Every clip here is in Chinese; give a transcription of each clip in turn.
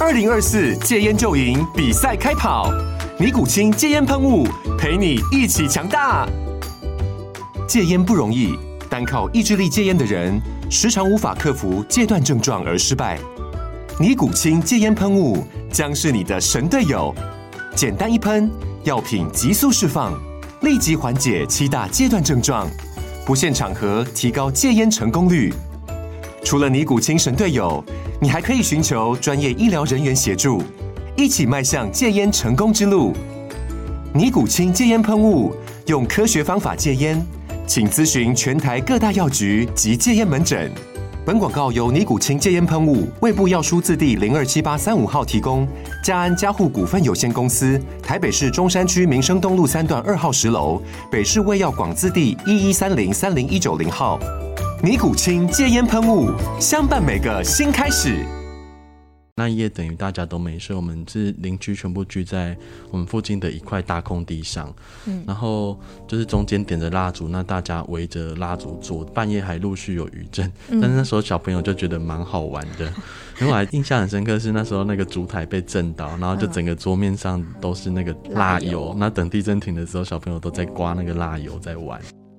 2024戒烟就赢比赛开跑，尼古清戒烟喷雾陪你一起强大。戒烟不容易，单靠意志力戒烟的人，时常无法克服戒断症状而失败。尼古清戒烟喷雾将是你的神队友，简单一喷，药品急速释放，立即缓解7大戒断症状，不限场合提高戒烟成功率。除了尼古清神队友，你还可以寻求专业医疗人员协助，一起迈向戒烟成功之路。尼古清戒烟喷雾，用科学方法戒烟，请咨询全台各大药局及戒烟门诊。本广告由尼古清戒烟喷雾、卫部药书字第027835号提供，嘉安嘉护股份有限公司，台北市中山区民生东路3段2号10楼，北市卫药广字第1130-30190号。尼古清戒烟喷雾，相伴每个新开始。 那一夜等于大家都没睡，我们是邻居全部聚在我们附近的一块大空地上，然后就是中间点着蜡烛，那大家围着蜡烛坐，半夜还陆续有余震，但是那时候小朋友就觉得蛮好玩的。然后我还印象很深刻是那时候那个烛台被震倒，然后就整个桌面上都是那个蜡油，那等地震停的时候，小朋友都在刮那个蜡油在玩。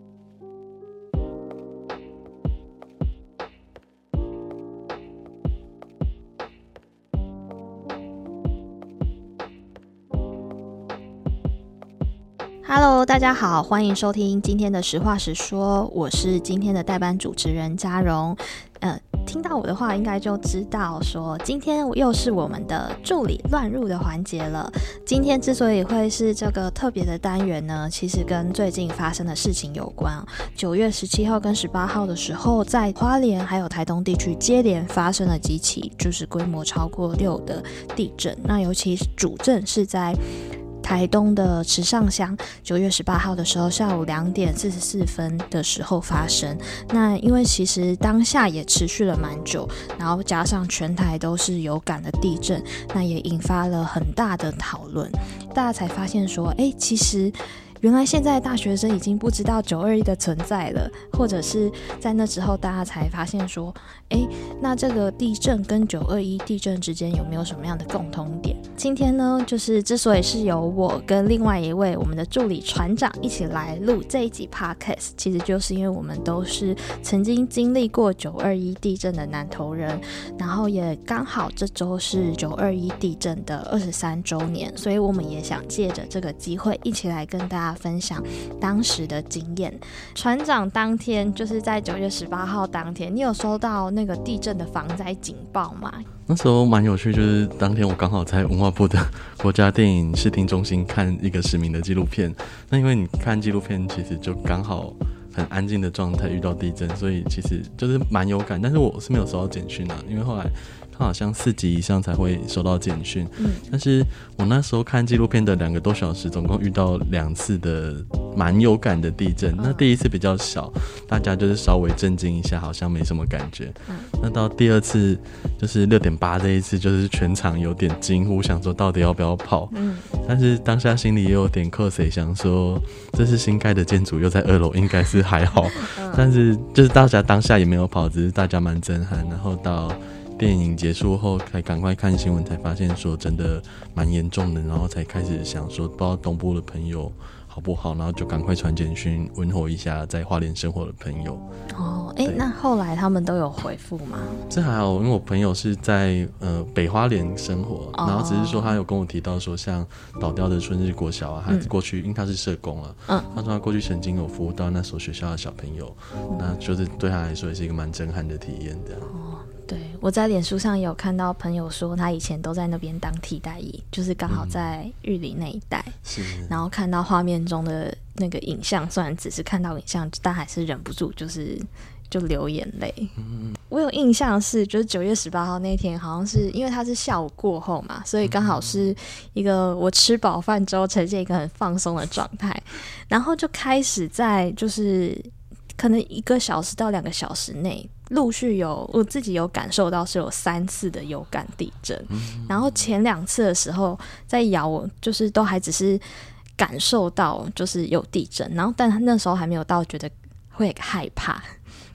Hello， 大家好，欢迎收听今天的实话实说，我是今天的代班主持人嘉荣。听到我的话应该就知道说今天又是我们的助理乱入的环节了。今天之所以会是这个特别的单元呢，其实跟最近发生的事情有关。9月17号跟18号的时候，在花莲还有台东地区接连发生了几起就是规模超过6的地震，那尤其主震是在台东的池上乡，9月18号的时候下午2点44分的时候发生。那因为其实当下也持续了蛮久，然后加上全台都是有感的地震，那也引发了很大的讨论。大家才发现说，其实原来现在大学生已经不知道921的存在了，或者是在那之后大家才发现说，那这个地震跟921地震之间有没有什么样的共同点？今天呢，就是之所以是由我跟另外一位我们的助理船长一起来录这一集 podcast， 其实就是因为我们都是曾经经历过921地震的南投人，然后也刚好这周是921地震的23周年，所以我们也想借着这个机会一起来跟大家分享当时的经验。船长当天就是在9月18号当天，你有收到那个地震的防灾警报吗？ 那时候蛮有趣，就是当天我刚好在文化部的国家电影视听中心看一个实名的纪录片。那因为你看纪录片其实就刚好很安静的状态遇到地震，所以其实就是蛮有感。但是我是没有收到简讯啊，因为后来好像4级以上才会收到简讯。但是我那时候看纪录片的2个多小时，总共遇到2次的蛮有感的地震。那第一次比较小，大家就是稍微震惊一下，好像没什么感觉。那到第2次就是 6.8 这一次，就是全场有点惊呼，想说到底要不要跑。但是当下心里也有点扣谁，想说这是新盖的建筑，又在2楼，应该是还好。但是就是大家当下也没有跑，只是大家蛮震撼。然后到电影结束后才赶快看新闻，才发现说真的蛮严重的，然后才开始想说不知道东部的朋友好不好，然后就赶快传简讯问候一下在花莲生活的朋友。 那后来他们都有回复吗？ 这还好，因为我朋友是在北花莲生活，然后只是说他有跟我提到说像倒掉的春日国小啊，他过去因为他是社工啊，他说他过去曾经有服务到那所学校的小朋友，那就是对他来说也是一个蛮震撼的体验这样。 对，我在脸书上也有看到朋友说他以前都在那边当替代役，就是刚好在玉里那一带，然后看到画面中的那个影像，虽然只是看到影像，但还是忍不住就流眼泪。我有印象是就是9月18号那天，好像是因为它是下午过后嘛，所以刚好是一个我吃饱饭之后呈现一个很放松的状态，然后就开始在就是可能1个小时到2个小时内陆续我自己有感受到是有3次的有感地震，然后前2次的时候在摇就是都还只是感受到就是有地震，然后但那时候还没有到觉得会害怕，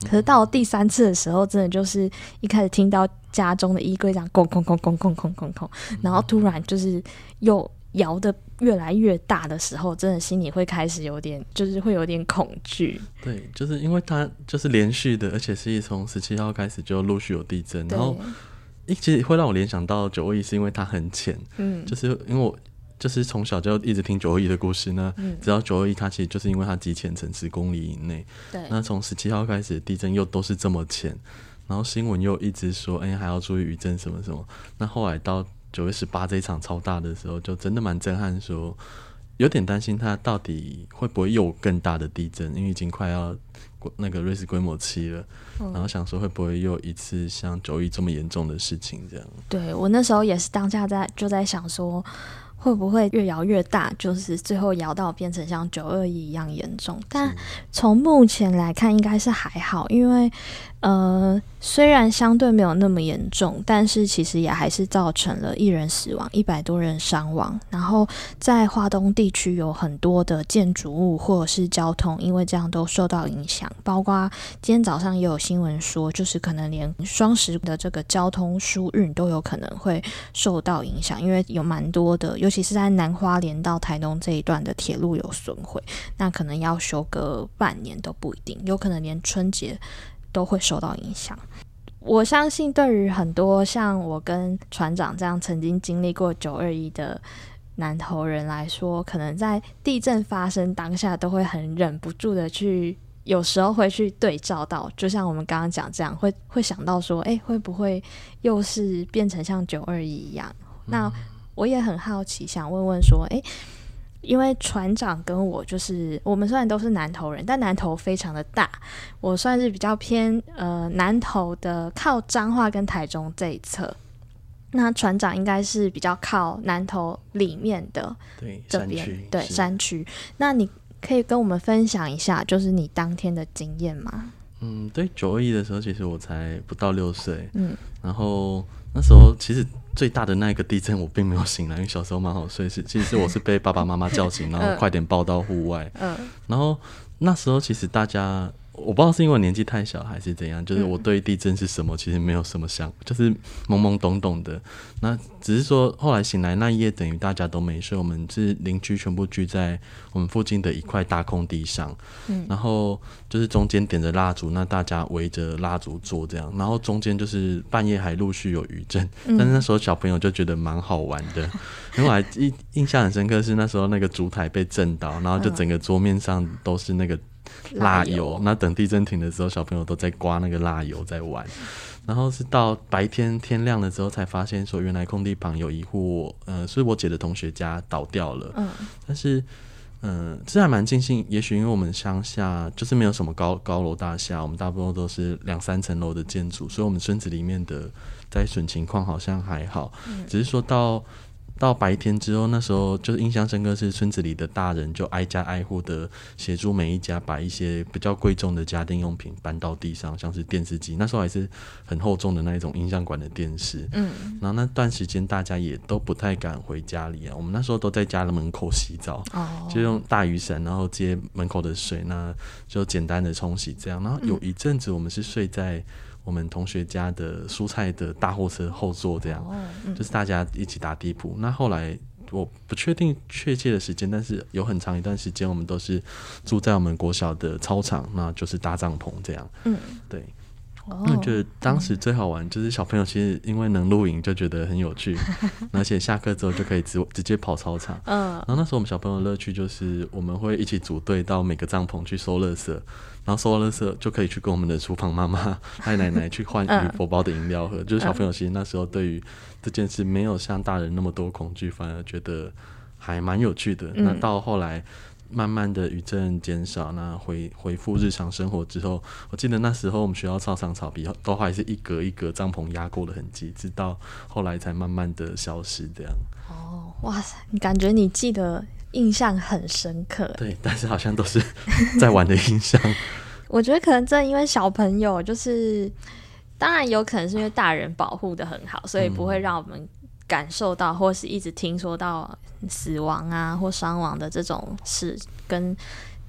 可是到了第3次的时候，真的就是一开始听到家中的衣柜这样咣咣咣咣咣咣咣咣，然后突然就是又摇得越来越大的时候，真的心里会开始有点，就是会有点恐惧。对， 就是因为它就是连续的，而且是从17号开始就陆续有地震，然后其实会让我联想到921，是因为它很浅，就是因为我就是从小就一直听921的故事，那直到921它其实就是因为它极浅层10公里以内，对，那从17号开始的地震又都是这么浅，然后新闻又一直说还要注意余震什么什么，那后来到9月18这一场超大的时候，就真的蛮震撼，说有点担心它到底会不会又有更大的地震，因为已经快要那个瑞士规模7了，然后想说会不会又一次像921这么严重的事情这样。 对，我那时候也是当下就在想说会不会越摇越大，就是最后摇到变成像921一样严重，但从目前来看应该是还好，因为虽然相对没有那么严重，但是其实也还是造成了1人死亡100多人伤亡，然后在花东地区有很多的建筑物或者是交通因为这样都受到影响，包括今天早上也有新闻说，就是可能连双10的这个交通疏运都有可能会受到影响，因为有蛮多的，尤其是在南花莲到台东这一段的铁路有损毁，那可能要修个半年都不一定，有可能连春节都会受到影响。我相信对于很多像我跟船长这样曾经经历过921的南投人来说，可能在地震发生当下都会很忍不住的去，有时候会去对照到，就像我们刚刚讲这样，会想到说会不会又是变成像921一样。那我也很好奇，想问问说因为船长跟我就是我们虽然都是南投人，但南投非常的大，我算是比较偏南投的靠彰化跟台中这一侧，那船长应该是比较靠南投里面的这边，对，山区。那你可以跟我们分享一下就是你当天的经验吗？ 对，921的时候其实我才不到6岁，然后那时候其实最大的那个地震我并没有醒来，因为小时候蛮好睡，其实我是被爸爸妈妈叫醒，然后快点抱到户外，然后那时候其实大家我不知道是因为年纪太小还是怎样，就是我对地震是什么其实没有什么想，就是懵懵懂懂的。那只是说后来醒来那一夜等于大家都没睡，我们是邻居全部聚在我们附近的一块大空地上，然后就是中间点着蜡烛，那大家围着蜡烛坐这样，然后中间就是半夜还陆续有余震，但是那时候小朋友就觉得蛮好玩的，因为我还印象很深刻是那时候那个烛台被震到，然后就整个桌面上都是那个蜡油，那等地震停的时候小朋友都在刮那个蜡油在玩，然后是到白天天亮的时候才发现说原来空地旁有一户是我姐的同学家倒掉了，但是这还蛮庆幸，也许因为我们乡下就是没有什么高楼大厦，我们大部分都是2-3层楼的建筑，所以我们村子里面的灾损情况好像还好，只是说到白天之后，那时候就是印象深刻是村子里的大人就挨家挨户的协助每一家把一些比较贵重的家电用品搬到地上，像是电视机，那时候还是很厚重的那一种音像馆的电视，然后那段时间大家也都不太敢回家里啊，我们那时候都在家的门口洗澡，就用大雨伞然后接门口的水，那就简单的冲洗这样，然后有一阵子我们是睡在我们同学家的蔬菜的大货车后座这样，就是大家一起打地铺。那后来我不确定确切的时间，但是有很长一段时间我们都是住在我们国小的操场，那就是搭帐篷这样，对。那我觉得当时最好玩就是小朋友其实因为能露营就觉得很有趣，而且下课之后就可以直接跑操场，然后那时候我们小朋友的乐趣就是我们会一起组队到每个帐篷去收垃圾，然后收完垃圾就可以去跟我们的厨房妈妈还有奶奶去换铝箔包的饮料喝，就是小朋友其实那时候对于这件事没有像大人那么多恐惧，反而觉得还蛮有趣的，那到后来慢慢的余震减少，那恢复日常生活之后，我记得那时候我们学校操场草皮都还是一格一格帐篷压过的痕迹，直到后来才慢慢的消失这样。 哇塞，你感觉你记得印象很深刻。 对，但是好像都是在玩的印象。 我觉得可能真的因为小朋友就是当然有可能是因为大人保护得很好，所以不会让我们感受到或是一直听说到死亡啊或伤亡的这种事，跟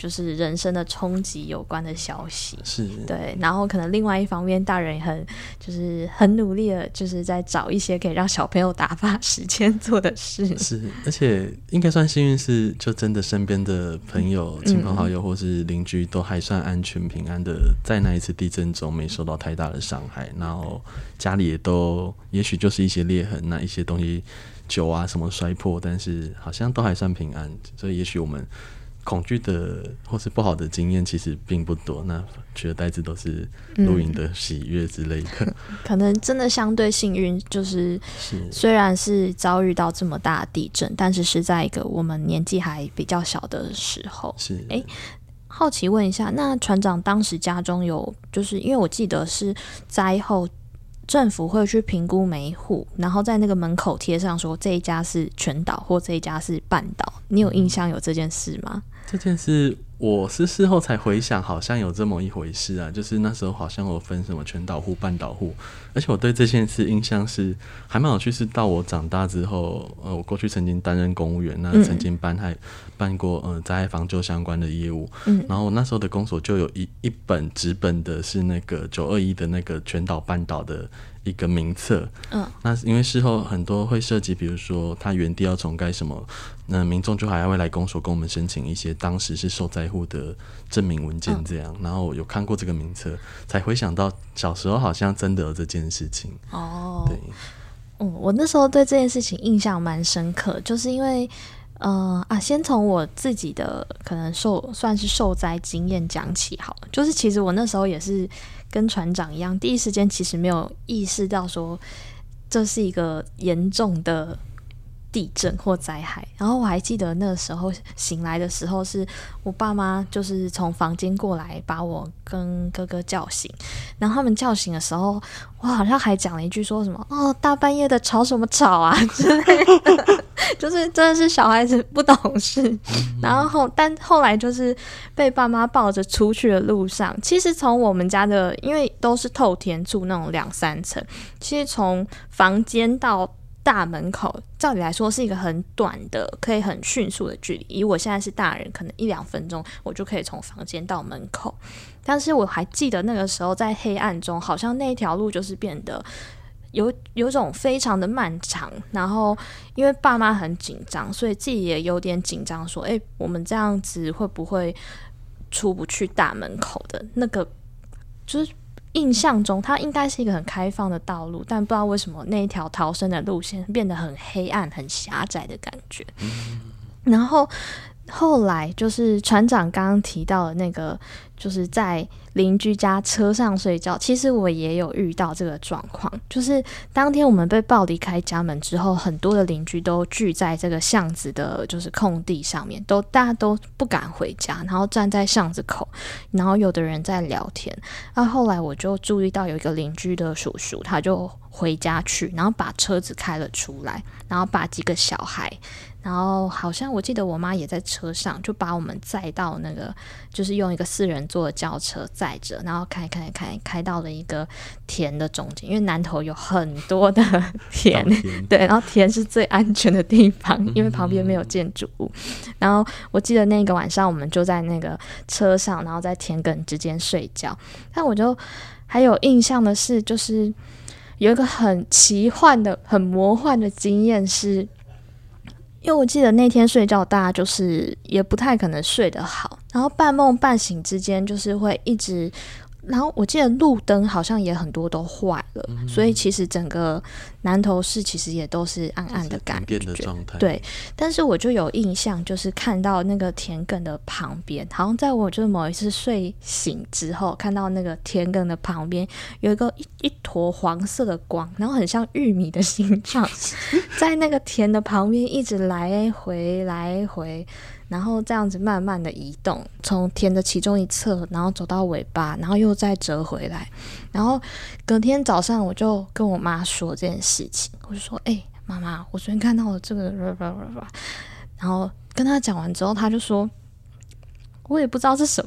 就是人生的冲击有关的消息， 是， 对，然后可能另外一方面大人也就是很努力的就是在找一些可以让小朋友打发时间做的事， 是，而且应该算幸运是就真的身边的朋友亲朋好友或是邻居都还算安全平安的在那一次地震中没受到太大的伤害，然后家里也都也许就是一些裂痕，那一些东西酒啊什么摔破，但是好像都还算平安，所以也许我们恐惧的或是不好的经验其实并不多，那取而代之都是露营的喜悦之类的， 可能真的相对幸运，就是虽然是遭遇到这么大的地震，但是是在一个我们年纪还比较小的时候。 是， 好奇问一下，那船长当时家中有，就是因为我记得是灾后政府会去评估每一户，然后在那个门口贴上说这一家是全岛或这一家是半岛，你有印象有这件事吗？ 这件事我是事后才回想，好像有这么一回事啊，就是那时候好像有分什么全岛户、半岛户，而且我对这件事印象是还蛮有趣，是到我长大之后，我过去曾经担任公务员，那曾经办过灾害防救相关的业务，然后那时候的公所就有一本纸本的是那个921的那个全岛半岛的一个名册，那因为事后很多会涉及，比如说他原地要重盖什么，那民众就还会来公所跟我们申请一些当时是受灾户的证明文件这样，然后有看过这个名册，才回想到小时候好像真的有这件事情。对， 我那时候对这件事情印象蛮深刻，就是因为先从我自己的可能算是受灾经验讲起好了。就是其实我那时候也是跟船长一样，第一时间其实没有意识到说这是一个严重的地震或灾害，然后我还记得那时候醒来的时候，是我爸妈就是从房间过来把我跟哥哥叫醒，然后他们叫醒的时候，我好像还讲了一句说什么大半夜的吵什么吵啊之类的，就是真的是小孩子不懂事。然后但后来就是被爸妈抱着出去的路上，其实从我们家的，因为都是透天住那种2-3层，其实从房间到大门口照理来说是一个很短的可以很迅速的距离，以我现在是大人可能1-2分钟我就可以从房间到门口，但是我还记得那个时候在黑暗中好像那一条路就是变得有种非常的漫长，然后因为爸妈很紧张，所以自己也有点紧张说我们这样子会不会出不去大门口的那个，就是印象中它应该是一个很开放的道路，但不知道为什么那一条逃生的路线变得很黑暗很狭窄的感觉。然后后来就是船长刚刚提到的那个，就是在邻居家车上睡觉，其实我也有遇到这个状况，就是当天我们被抱离开家门之后，很多的邻居都聚在这个巷子的就是空地上面，大家都不敢回家，然后站在巷子口，然后有的人在聊天。后来我就注意到有一个邻居的叔叔，他就回家去，然后把车子开了出来，然后把几个小孩，然后好像我记得我妈也在车上，就把我们载到那个就是用一个4人座的轿车载着，然后开到了一个田的中间，因为南投有很多的田对，然后田是最安全的地方，因为旁边没有建筑物。然后我记得那个晚上我们就在那个车上，然后在田埂之间睡觉。但我就还有印象的是，就是有一个很奇幻的很魔幻的经验，是因为我记得那天睡觉大家就是也不太可能睡得好，然后半梦半醒之间就是会一直，然后我记得路灯好像也很多都坏了，所以其实整个南投市其实也都是暗暗的感觉的状态。对， 但是我就有印象，就是看到那个田埂的旁边，好像在我就是某一次睡醒之后，看到那个田埂的旁边有一个一坨黄色的光，然后很像玉米的形状，在那个田的旁边一直来回，然后这样子慢慢的移动，从田的其中一侧，然后走到尾巴，然后又再折回来。然后隔天早上我就跟我妈说这件事情，我就说妈妈，我昨天看到了这个，然后跟她讲完之后，她就说我也不知道是什么，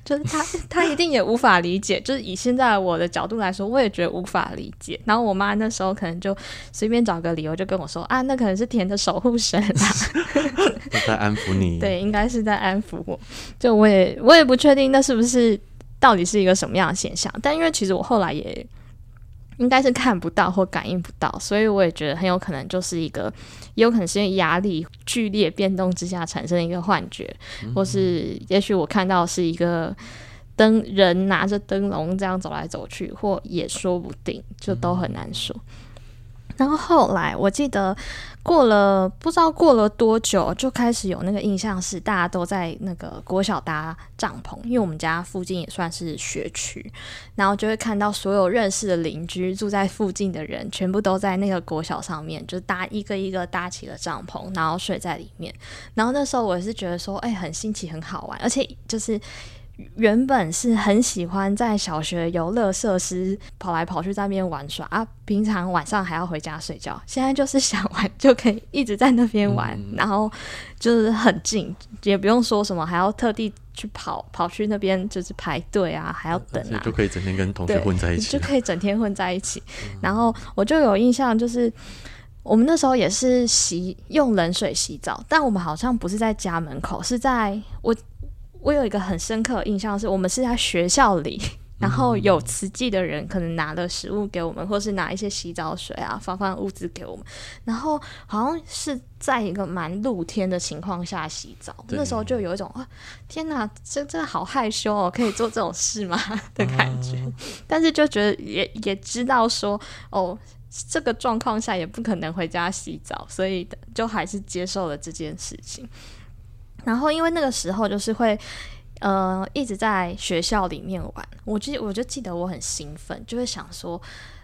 就是他一定也无法理解，就是以现在我的角度来说，我也觉得无法理解。然后我妈那时候可能就随便找个理由就跟我说啊，那可能是田的守护神啊， 都在安抚你。 对，应该是在安抚我。就我也不确定那是不是到底是一个什么样的现象，但因为其实我后来也应该是看不到或感应不到，所以我也觉得很有可能就是一个，也有可能是因为压力剧烈变动之下产生的一个幻觉，或是也许我看到是一个人拿着灯笼这样走来走去，或也说不定，就都很难说。然后后来我记得不知道过了多久，就开始有那个印象是大家都在那个国小搭帐篷，因为我们家附近也算是学区，然后就会看到所有认识的邻居住在附近的人全部都在那个国小上面，就一个一个搭起了帐篷，然后睡在里面。然后那时候我是觉得说很新奇很好玩，而且就是原本是很喜欢在小学游乐设施跑来跑去在那边玩耍啊，平常晚上还要回家睡觉，现在就是想玩就可以一直在那边玩，然后就是很近，也不用说什么还要特地去跑去那边就是排队啊，还要等啊， 就可以整天跟同学混在一起， 就可以整天混在一起。然后我就有印象，就是我们那时候也是用冷水洗澡，但我们好像不是在家门口，是在我有一个很深刻的印象是我们是在学校里，然后有慈济的人可能拿了食物给我们，或是拿一些洗澡水啊放物资给我们，然后好像是在一个蛮露天的情况下洗澡，那时候就有一种天哪，这好害羞哦，可以做这种事吗的感觉，但是就觉得也知道说这个状况下也不可能回家洗澡，所以就还是接受了这件事情。然后因为那个时候就是会一直在学校里面玩，我就记得我很兴奋，就会想说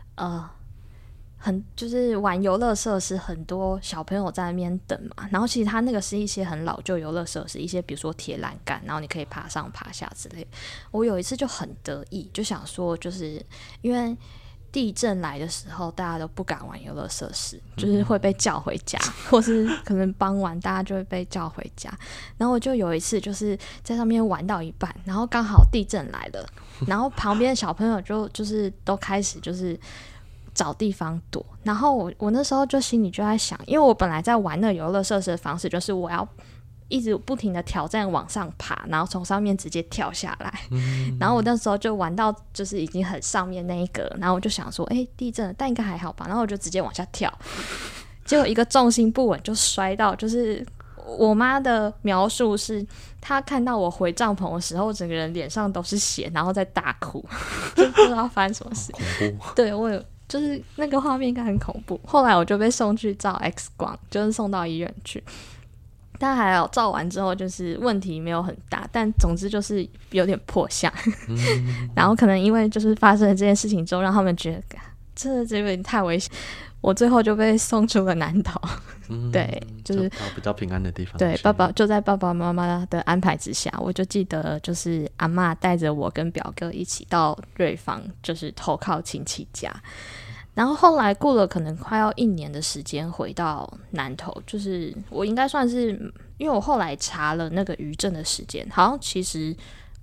就是玩游乐设施，很多小朋友在那边等嘛，然后其实他那个是一些很老旧游乐设施，一些比如说铁栏杆，然后你可以爬上爬下之类的。我有一次就很得意，就想说就是因为地震来的时候大家都不敢玩游乐设施，就是会被叫回家，或是可能傍晚大家就会被叫回家。然后我就有一次就是在上面玩到一半，然后刚好地震来了，然后旁边的小朋友就是都开始就是找地方躲，然后我那时候就心里就在想，因为我本来在玩那游乐设施的方式就是我要一直不停的挑战往上爬，然后从上面直接跳下来，然后我那时候就玩到就是已经很上面那一格，然后我就想说地震了但应该还好吧，然后我就直接往下跳，结果一个重心不稳就摔到，就是我妈的描述是她看到我回帐篷的时候整个人脸上都是血，然后在大哭就不知道发生什么事。对，我有就是那个画面应该很恐怖，后来我就被送去照 X 光，就是送到医院去，但还有照完之后就是问题没有很大，但总之就是有点破相然后可能因为就是发生了这件事情之后让他们觉得这有点太危险，我最后就被送出了南投对，就是到比较平安的地方。 对，就在爸爸妈妈的安排之下，我就记得就是阿嬷带着我跟表哥一起到瑞芳，就是投靠亲戚家。然后后来过了可能快要1年的时间回到南投，就是我应该算是因为我后来查了那个余震的时间，好像其实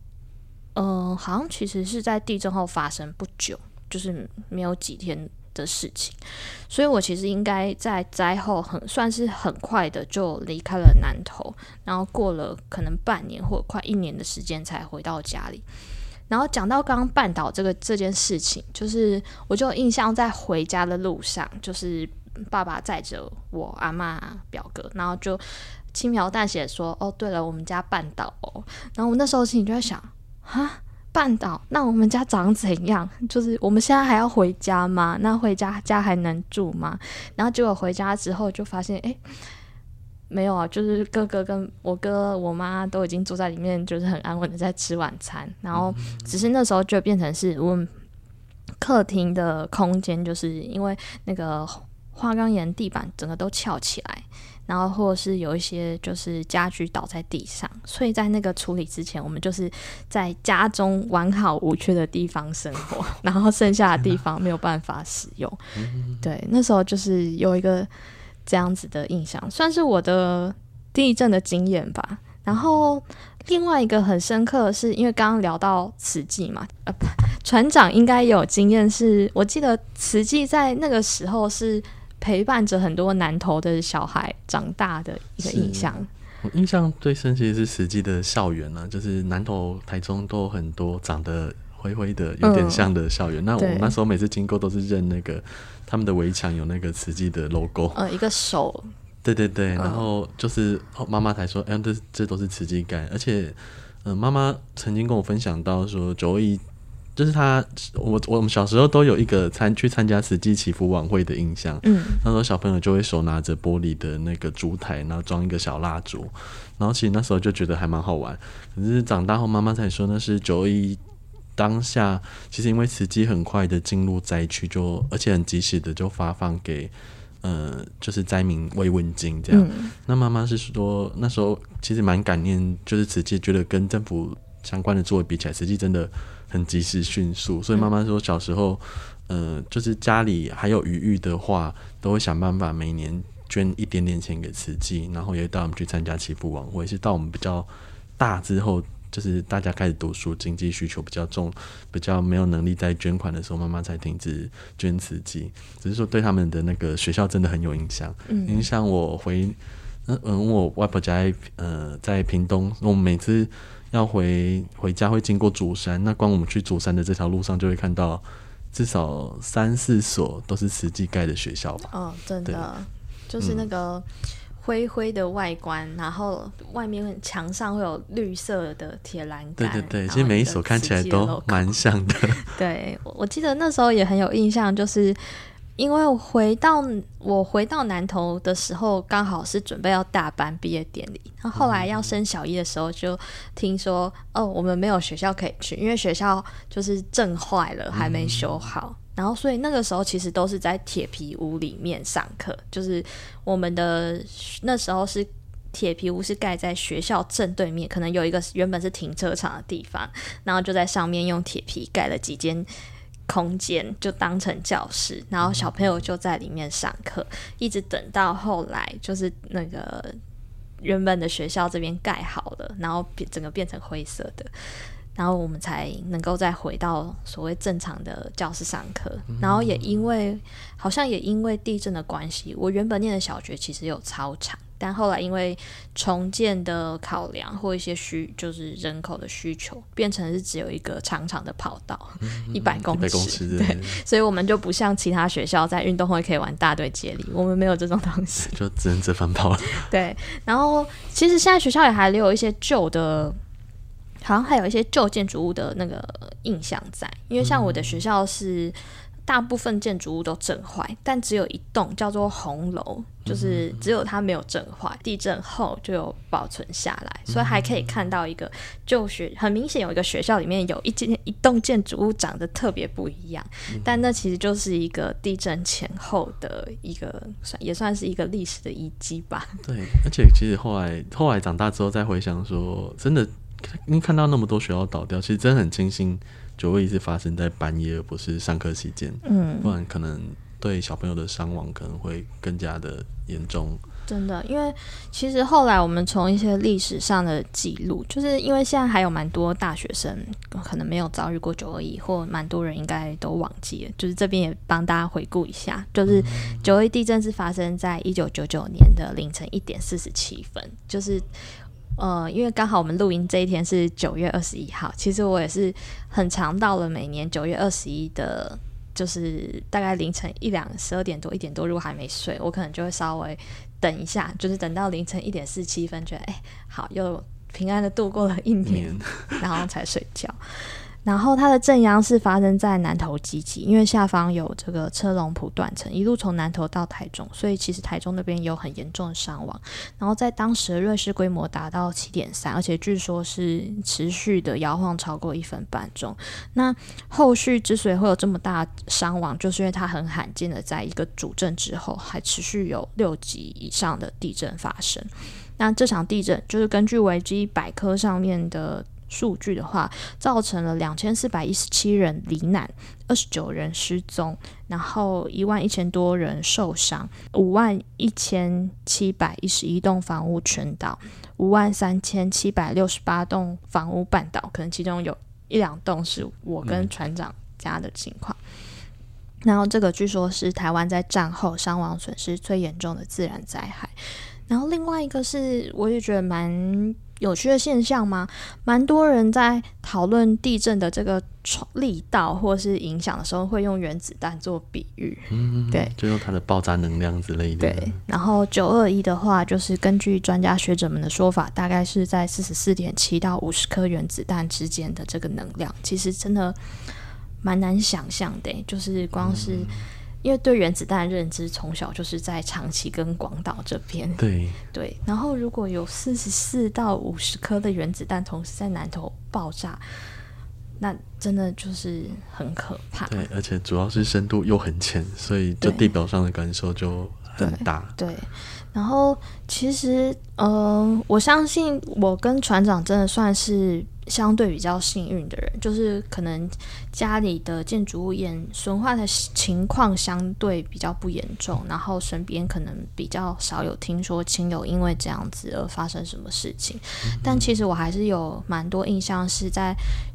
是在地震后发生不久，就是没有几天的事情，所以我其实应该在灾后算是很快的就离开了南投，然后过了可能半年或快1年的时间才回到家里。然后讲到刚刚绊倒这件事情，就是我就有印象在回家的路上，就是爸爸载着我阿嬷表哥，然后就轻描淡写说对了我们家绊倒然后我那时候心里就在想绊倒那我们家长怎样，就是我们现在还要回家吗？那回家还能住吗？然后结果回家之后就发现没有啊，就是哥哥跟我哥我妈都已经坐在里面，就是很安稳的在吃晚餐，然后只是那时候就变成是我们客厅的空间，就是因为那个花岗岩地板整个都翘起来，然后或者是有一些就是家具倒在地上，所以在那个处理之前我们就是在家中完好无缺的地方生活然后剩下的地方没有办法使用对，那时候就是有一个这样子的印象，算是我的地震的经验吧。然后另外一个很深刻的是，因为刚刚聊到慈济嘛，船长应该有经验是，我记得慈济在那个时候是陪伴着很多南投的小孩长大的一个印象。 我印象最深其实是慈济的校园啊，就是南投、台中都有很多长得灰灰的有点像的校园，那我那时候每次经过都是认那个他们的围墙有那个慈济的 logo， 一个手，对对对，然后就是妈妈才说这都是慈济盖，而且妈妈曾经跟我分享到说921就是我们小时候都有一个去参加慈济祈福晚会的印象，那时候小朋友就会手拿着玻璃的那个烛台，然后装一个小蜡烛，然后其实那时候就觉得还蛮好玩，可是长大后妈妈才说那是921当下，其实因为慈济很快的进入灾区，而且很及时的就发放给就是灾民慰问金这样。那妈妈是说那时候其实蛮感念，就是慈济觉得跟政府相关的作为比起来，慈济真的很及时迅速，所以妈妈说小时候就是家里还有余裕的话，都会想办法每年捐一点点钱给慈济，然后也带我们去参加祈福晚会。是到我们比较大之后，就是大家开始读书，经济需求比较重，比较没有能力再捐款的时候，妈妈才停止捐慈济。只是说对他们的那个学校真的很有影响，影响我我外婆家在屏东，我们每次要回家会经过竹山，那光我们去竹山的这条路上就会看到至少3-4所都是慈济盖的学校吧。 真的就是那个灰灰的外观，然后外面墙上会有绿色的铁栏杆， 对对对，其实每一所看起来都蛮像的。对， 我记得那时候也很有印象，就是因为我回到南投的时候，刚好是准备要大班毕业典礼，然后后来要升小一的时候，就听说我们没有学校可以去，因为学校就是震坏了，还没修好。然后所以那个时候其实都是在铁皮屋里面上课，就是我们的那时候是铁皮屋是盖在学校正对面，可能有一个原本是停车场的地方，然后就在上面用铁皮盖了几间空间，就当成教室，然后小朋友就在里面上课，一直等到后来就是那个原本的学校这边盖好了，然后整个变成灰色的，然后我们才能够再回到所谓正常的教室上课。然后好像也因为地震的关系，我原本念的小学其实有操场，但后来因为重建的考量或一些就是人口的需求，变成是只有一个长长的跑道，100公尺，对，所以我们就不像其他学校在运动会可以玩大队接力，我们没有这种东西， 就只能折返跑了。 对，然后其实现在学校也还留有一些旧的，好像还有一些旧建筑物的那个印象在，因为像我的学校是大部分建筑物都震坏，但只有一栋叫做红楼，就是只有它没有震坏，地震后就有保存下来，所以还可以看到一个很明显有一个学校里面有一栋建筑物长得特别不一样，但那其实就是一个地震前后的一个也算是一个历史的遗迹吧。 对，而且其实后来长大之后再回想说，真的因为看到那么多学校倒掉，其实真的很庆幸921是发生在半夜而不是上课期间，不然可能对小朋友的伤亡可能会更加的严重。 真的，因为其实后来我们从一些历史上的记录，就是因为现在还有蛮多大学生可能没有遭遇过921，或蛮多人应该都忘记了，就是这边也帮大家回顾一下，就是921地震是发生在1999年的凌晨1点47分，就是因为刚好我们录音这一天是9月21号，其实我也是很常到了每年9月21的就是大概凌晨12点多1点多，如果还没睡，我可能就会稍微等一下，就是等到凌晨1点47分，觉得好，又平安的度过了1年然后才睡觉。然后它的震央是发生在南投集集，因为下方有这个车龙埔断层，一路从南投到台中，所以其实台中那边有很严重的伤亡。然后在当时的瑞士规模达到 7.3， 而且据说是持续的摇晃超过1分半钟。那后续之所以会有这么大伤亡，就是因为它很罕见的在一个主震之后还持续有6级以上的地震发生。那这场地震就是根据维基百科上面的数据的话，造成了2417人罹难，29人失踪，然后11000多人受伤，51711栋房屋全倒，53768栋房屋半倒，可能其中有1-2栋是我跟船长家的情况。然后这个据说是台湾在战后伤亡损失最严重的自然灾害。然后另外一个是我也觉得蛮有趣的现象嘛，蛮多人在讨论地震的这个力道或是影响的时候会用原子弹做比喻，对， 就用它的爆炸能量之类的。 对，然后921的话，就是根据专家学者们的说法，大概是在44.7到50颗原子弹之间的这个能量，其实真的蛮难想象的，就是光是因为对原子弹的认知从小就是在长崎跟广岛这边，对，然后如果有44到50颗的原子弹同时在南投爆炸，那真的就是很可怕。 对，而且主要是深度又很浅，所以就地表上的感受就很大。 对，然后其实我相信我跟船长真的算是相对比较幸运的人，就是可能家里的建筑物损坏的情况相对比较不严重，然后身边可能比较少有听说亲友因为这样子而发生什么事情。但其实我还是有蛮多印象是在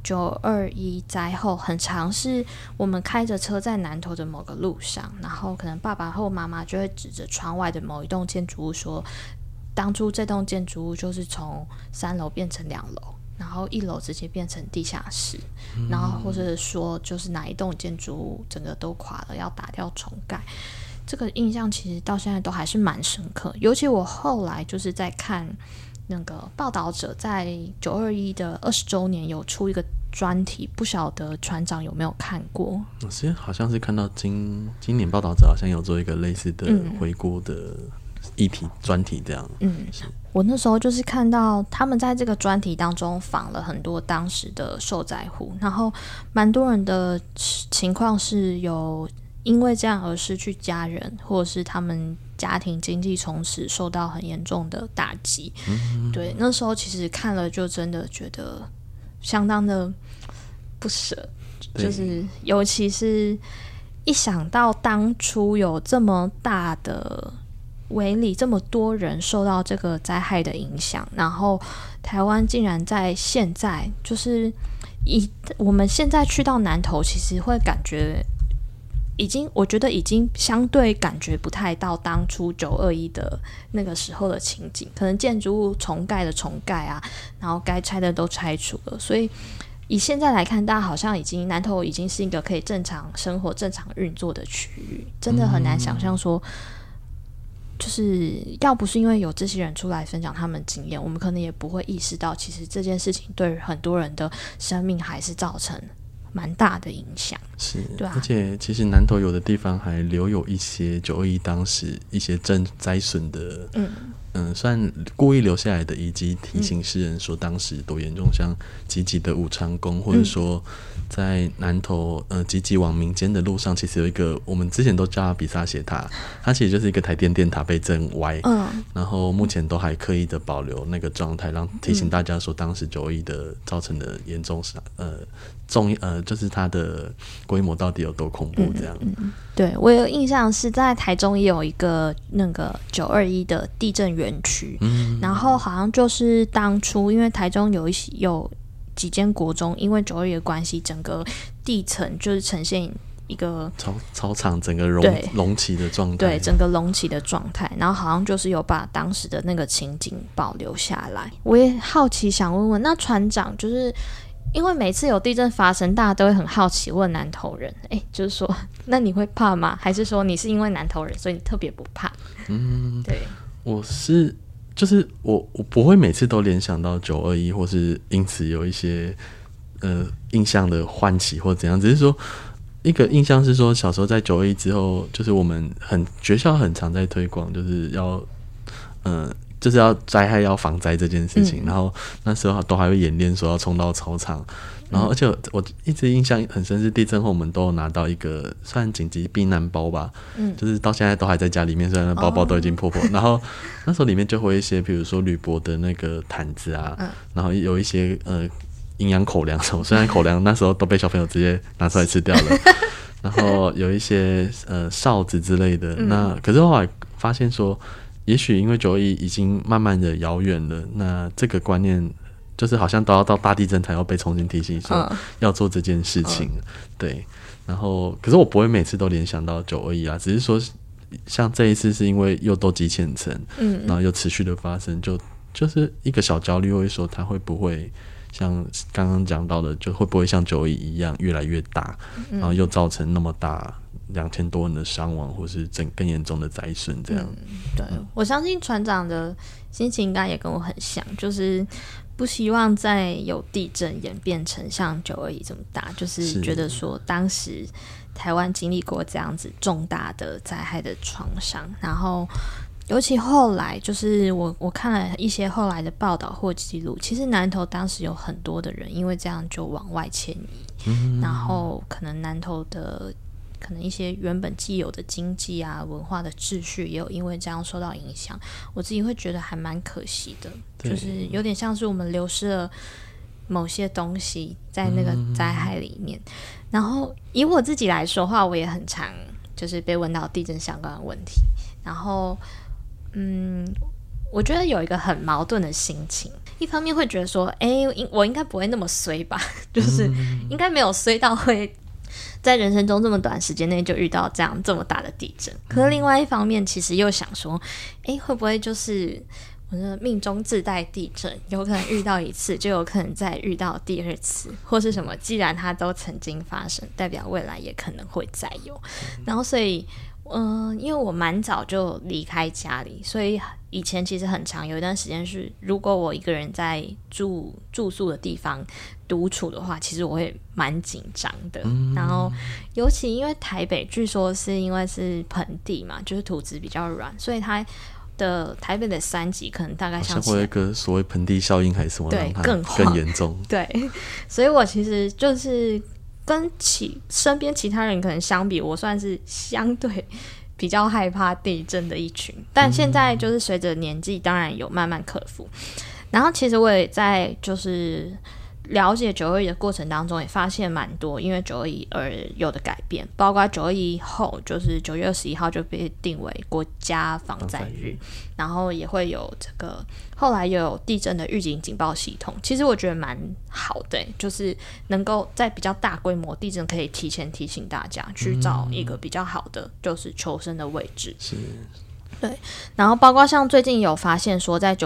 921灾后，很常是我们开着车在南投的某个路上，然后可能爸爸或妈妈就会指着窗外的某一栋建筑物说，当初这栋建筑物就是从3楼变成2楼，然后1楼直接变成地下室，然后或者说就是哪一栋建筑物整个都垮了，要打掉重盖。这个印象其实到现在都还是蛮深刻，尤其我后来就是在看那个报道者在921的20周年有出一个专题，不晓得船长有没有看过？ 我其实好像是看到今年报道者好像有做一个类似的回顾的议题专题这样。 我那时候就是看到他们在这个专题当中访了很多当时的受灾户，然后蛮多人的情况是有因为这样而失去家人，或者是他们家庭经济从此受到很严重的打击。对，那时候其实看了就真的觉得相当的不舍，就是尤其是一想到当初有这么大的围里这么多人受到这个灾害的影响，然后台湾竟然在现在就是我们现在去到南投，其实会感觉我觉得已经相对感觉不太到当初921的那个时候的情景，可能建筑物重盖的重盖啊，然后该拆的都拆除了，所以以现在来看，大家好像南投已经是一个可以正常生活、正常运作的区域，真的很难想象说。就是要不是因为有这些人出来分享他们经验，我们可能也不会意识到其实这件事情对很多人的生命还是造成蛮大的影响。 是， 对啊， 而且其实南投有的地方还留有一些921当时一些灾损的算故意留下来的遗迹，提醒世人说当时多严重，像集集的武昌宫，或者说在南投集集往民间的路上，其实有一个我们之前都叫它比萨斜塔，它其实就是一个台电电塔被震歪，然后目前都还刻意的保留那个状态，让提醒大家说当时921的造成的严重就是它的规模到底有多恐怖这样。 对，我有印象是在台中也有一个那个921的地震园区，然后好像就是当初因为台中有几间国中因为921的关系，整个地层就是呈现一个操场整个隆起的状态， 对，整个隆起的状态，然后好像就是有把当时的那个情景保留下来。我也好奇想问问，那船长就是因为每次有地震发生，大家都会很好奇问南投人，就是说，那你会怕吗？还是说你是因为南投人，所以你特别不怕？对， 我不会每次都联想到921，或是因此有一些印象的唤起或怎样，只是说一个印象是说，小时候在921之后，就是我们学校很常在推广，就是要灾害要防灾这件事情，然后那时候都还会演练说要冲到操场，然后而且我一直印象很深是地震后我们都有拿到一个算紧急避难包吧，就是到现在都还在家里面，虽然那包包都已经破，然后那时候里面就会一些比如说铝箔的那个毯子啊，然后有一些营养口粮什么，虽然口粮那时候都被小朋友直接拿出来吃掉了，然后有一些哨子之类的，那可是后来发现说，也许因为921已经慢慢的遥远了，那这个观念就是好像都要到大地震才要被重新提醒说要做这件事情，对。然后可是我不会每次都联想到921啊，只是说像这一次是因为又都积浅层，然后又持续的发生，就是一个小焦虑，会说它会不会像刚刚讲到的，就会不会像921一样越来越大，然后又造成那么大2000多人的伤亡，或是更严重的灾损这样。 对，我相信船长的心情应该也跟我很像，就是不希望再有地震演变成像921这么大，就是觉得说当时台湾经历过这样子重大的灾害的创伤，然后尤其后来就是我看了一些后来的报道或记录，其实南投当时有很多的人因为这样就往外迁移，然后可能南投的可能一些原本既有的经济啊文化的秩序也有因为这样受到影响，我自己会觉得还蛮可惜的，就是有点像是我们流失了某些东西在那个灾害里面。然后以我自己来说的话，我也很常就是被问到地震相关的问题，然后我觉得有一个很矛盾的心情，一方面会觉得说我应该不会那么衰吧，就是应该没有衰到会在人生中这么短时间内就遇到这么大的地震，可是另外一方面其实又想说会不会就是我的命中自带地震，有可能遇到一次就有可能再遇到第二次，或是什么既然它都曾经发生，代表未来也可能会再有。然后所以因为我蛮早就离开家里，所以以前其实很长有一段时间是如果我一个人在住宿的地方独处的话，其实我会蛮紧张的，然后尤其因为台北据说是因为是盆地嘛，就是土质比较软，所以它的台北的3级可能大概像会有一个所谓盆地效应还是什么， 对， 让它更严重。 对，所以我其实就是跟身边其他人可能相比，我算是相对比较害怕地震的一群，但现在就是随着年纪当然有慢慢克服。然后其实我也在就是了解921的过程当中也发现蛮多因为921而有的改变，包括921后就是9月21号就被定为国家防灾日，然后也会有这个后来又有地震的预警警报系统，其实我觉得蛮好的，就是能够在比较大规模地震可以提前提醒大家去找一个比较好的就是求生的位置。 是， 对。然后包括像最近有发现说在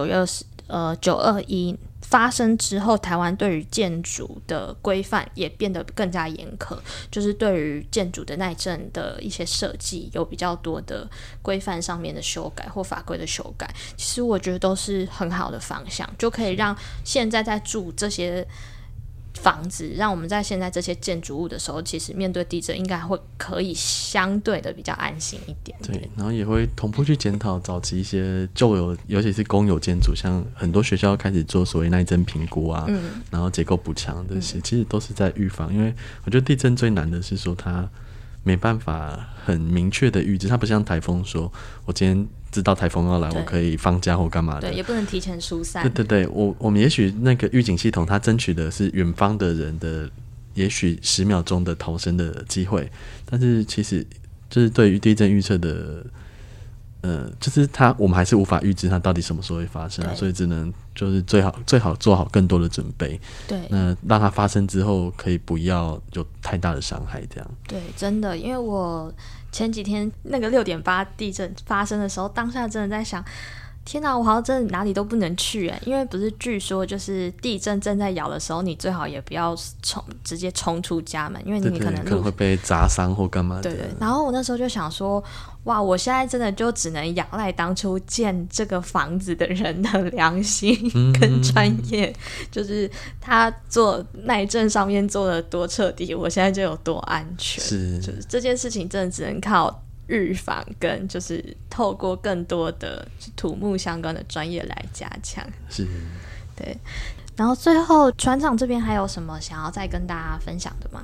921发生之后，台湾对于建筑的规范也变得更加严苛，就是对于建筑的耐震的一些设计有比较多的规范上面的修改或法规的修改，其实我觉得都是很好的方向，就可以让现在在住这些房子，让我们在现在这些建筑物的时候，其实面对地震应该会可以相对的比较安心一点。 对，然后也会同步去检讨早期一些旧有，尤其是公有建筑，像很多学校开始做所谓耐震评估啊，然后结构补强这些，其实都是在预防。因为我觉得地震最难的是说它没办法很明确的预知，它不像台风说我今天知道台风要来，我可以放假或干嘛的， 对，也不能提前疏散。 对对对，我们也许那个预警系统它争取的是远方的人的也许10秒钟的逃生的机会，但是其实就是对于地震预测的就是我们还是无法预知它到底什么时候会发生，所以只能就是最好做好更多的准备，对，那让它发生之后可以不要有太大的伤害这样。 对，真的，因为我前几天那个6.8地震发生的时候，当下真的在想，天哪，我好像真的哪里都不能去耶，因为不是据说就是地震正在摇的时候，你最好也不要直接冲出家门，因为你可能会被砸伤或干嘛的。 对对，然后我那时候就想说，哇，我现在真的就只能仰赖当初建这个房子的人的良心跟专业，就是他做耐震上面做的多彻底，我现在就有多安全。就是这件事情真的只能靠预防跟就是透过更多的土木相关的专业来加强。 是， 对。然后最后船长这边还有什么想要再跟大家分享的吗？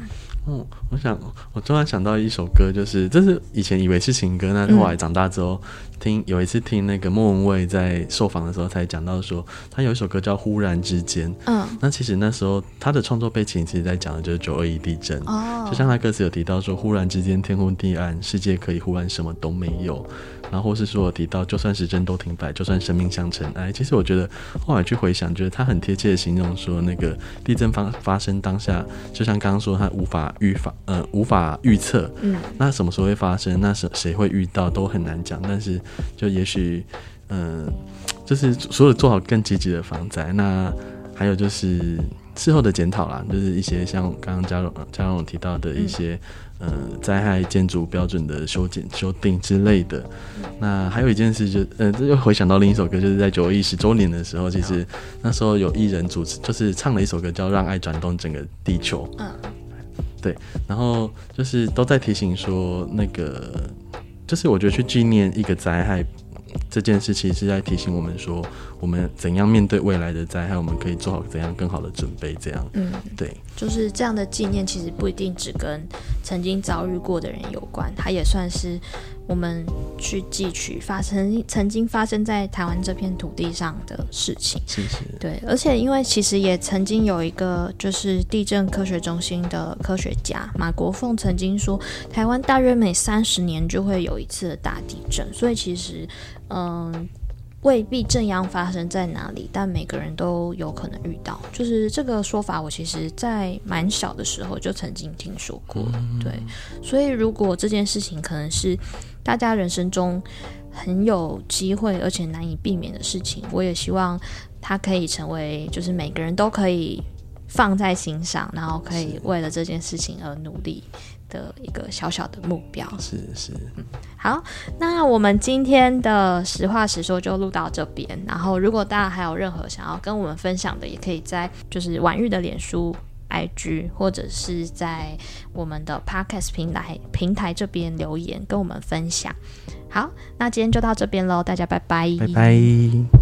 我突然想到一首歌，就是这是以前以为是情歌，那后来长大之后有一次听那个莫文蔚在受访的时候才讲到说，他有一首歌叫《忽然之间》。那其实那时候他的创作背景其实在讲的就是921地震。就像他歌词有提到说，忽然之间天昏地暗，世界可以忽然什么都没有。然后或是说有提到，就算时针都停摆，就算生命像尘埃。其实我觉得后来去回想，觉得他很贴切的形容说，那个地震发生当下，就像刚刚说他无法预测，那什么时候会发生，那谁会遇到都很难讲。但是就也许就是所有做好更积极的防灾。那还有就是事后的检讨啦，就是一些像刚刚嘉荣提到的一些灾害建筑标准的修订之类的。那还有一件事这又回想到另一首歌，就是在921 10周年的时候，其实那时候有艺人主持，就是唱了一首歌叫《让爱转动整个地球》。对，然后就是都在提醒说，那个就是我觉得去纪念一个灾害这件事，其实是在提醒我们说，我们怎样面对未来的灾害，我们可以做好怎样更好的准备。这样，对， 就是这样的纪念，其实不一定只跟曾经遭遇过的人有关，它也算是我们去记取曾经发生在台湾这片土地上的事情。 是对，而且因为其实也曾经有一个就是地震科学中心的科学家马国凤曾经说，台湾大约每30年就会有一次的大地震，所以其实未必震央发生在哪里，但每个人都有可能遇到。就是这个说法，我其实在蛮小的时候就曾经听说过。对，所以如果这件事情可能是大家人生中很有机会而且难以避免的事情，我也希望它可以成为就是每个人都可以放在心上，然后可以为了这件事情而努力的一个小小的目标。 是好，那我们今天的实话实说就录到这边，然后如果大家还有任何想要跟我们分享的，也可以在就是婉玉的脸书 IG 或者是在我们的 Podcast 平台这边留言跟我们分享。好，那今天就到这边咯，大家拜拜。 拜拜。